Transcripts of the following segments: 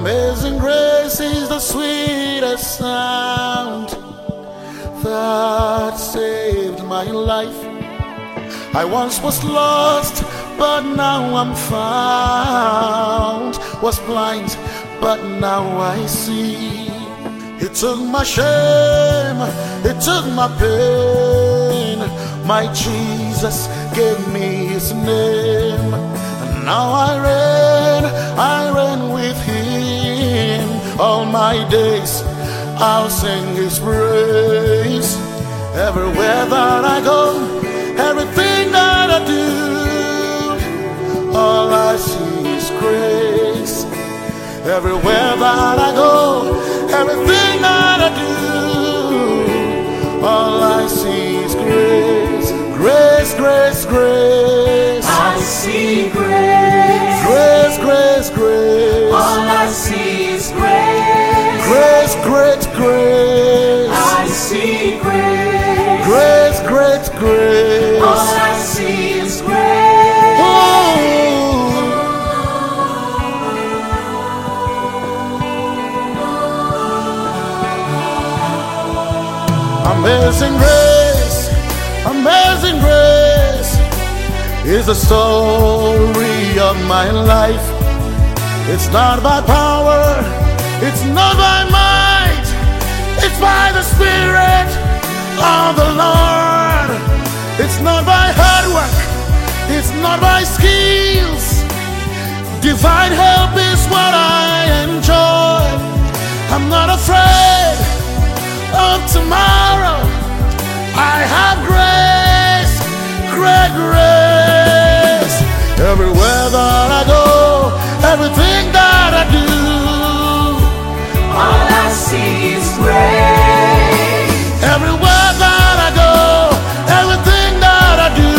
Amazing grace is the sweetest sound that saved my life. I once was lost, but now I'm found. Was blind, but now I see. It took my shame, it took my pain. My Jesus gave me his name. And now I reign with him. All my days I'll sing his praise. Everywhere that I go, everything that I do, all I see is grace. Everywhere that I go, everything that I do, all I see is grace. Grace, grace, grace. I see grace. Grace, grace, grace. All I see is grace. Grace, great grace. I see grace. Grace, great grace. All I see is grace. Oh. Amazing grace, amazing grace is the story of my life. It's not by power, it's not by might, it's by the Spirit of the Lord. It's not by hard work, it's not by skills. Divine help is what I enjoy. I'm not afraid of tomorrow. I have grace, great grace. Everywhere that I go, everything that I do, all I see is grace. everywhere that I go, everything that I do,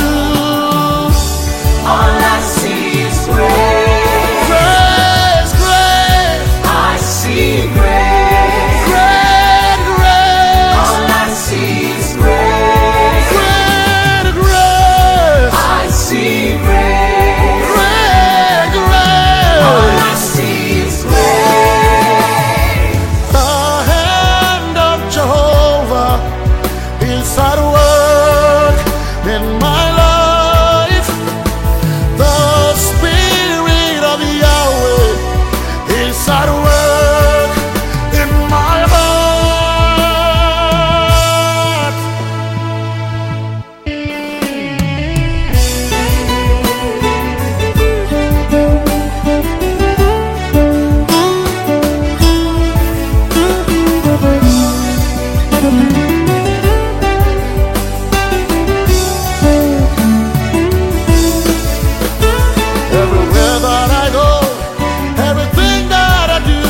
all I see is grace. grace, grace. I see grace. Great grace. All I see is grace. Great grace. I see grace. Great All grace. I see is grace. The hand of Jehovah is at work in my life. The Spirit of Yahweh is at work in my heart. Everywhere that I go, everything that I do,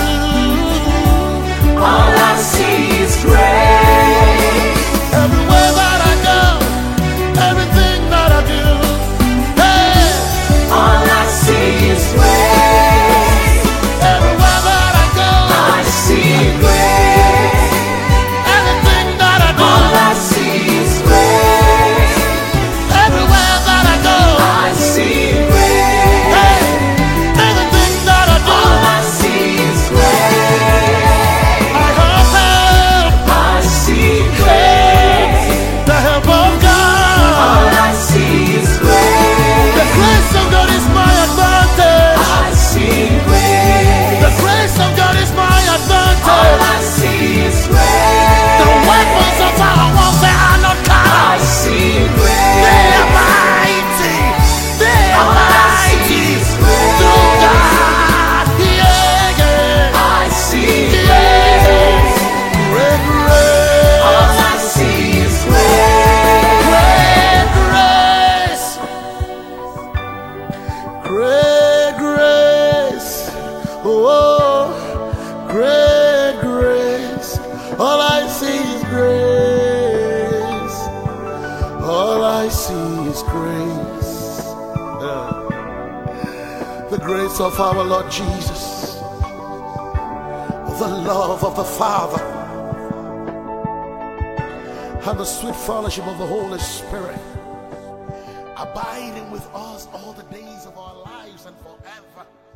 All I see is grace. everywhere that I go, everything that I do, hey, All I see is grace. everywhere that I go, I see grace. everything that I do, All I see is grace. everywhere that I go, I see grace. hey, everything that I do, All I see is grace. I have help, I see grace. the help of God. All I see is grace. The grace of God is my advantage. I see grace. The grace of God is my All advantage. I see is The grace. weapons of our warfare are not I carnal. see They are grace. mighty. They are All I mighty. see is Through grace. God. Yeah, yeah. I see Yeah. grace. Great All grace. I see is grace. Great grace. Great grace. Oh, great grace. All I see is grace. All I see is grace. The grace of our Lord Jesus, the love of the Father, and the sweet fellowship of the Holy Spirit abiding with us all the days of our lives and forever.